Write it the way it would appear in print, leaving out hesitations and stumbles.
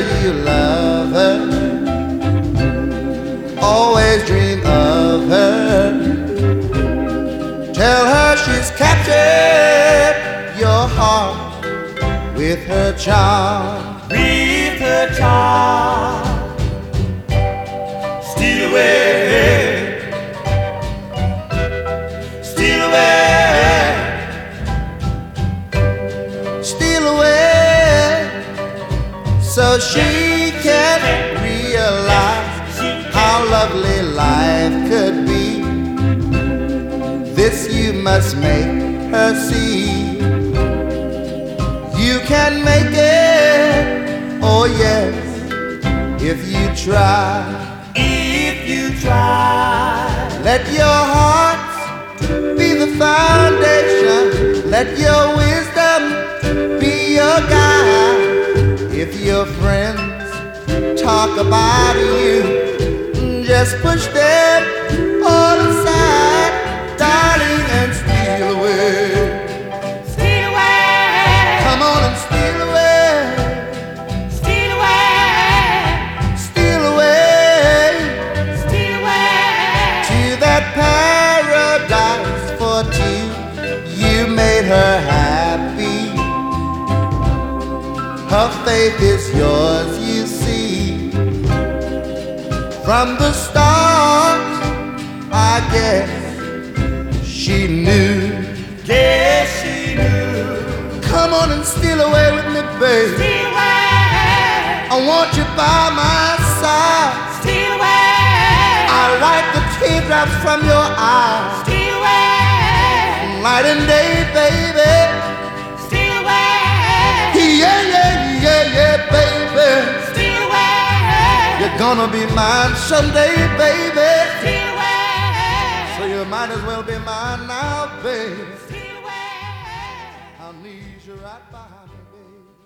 you love her, always dream of her. Tell her she's captured your heart with her charm. With her charm. Steal away, steal away, Steal away, so she can realize how lovely life could be. This you must make her see. You can make it, oh yes, if you try. if you try. Let your hearts be the foundation. Let your wisdom be your guide. If your friends talk about you, just push them all aside, darling, and steal away. Steal away, Come on and steal away. steal away, Steal away steal away. to that paradise for two. You made her happy. Her faith is yours, you see. From the start, I guess she knew. Yes, she knew. Come on and steal away with me, baby. Steal away, I want you by my side. steal away, I'll wipe the teardrops from your eyes. steal away, Night and day, baby. steal away, Yeah, yeah, yeah, yeah, baby. steal away, You're gonna be mine someday, baby. steal away, So you might as well be mine now, baby. steal away. I need you right behind me, baby.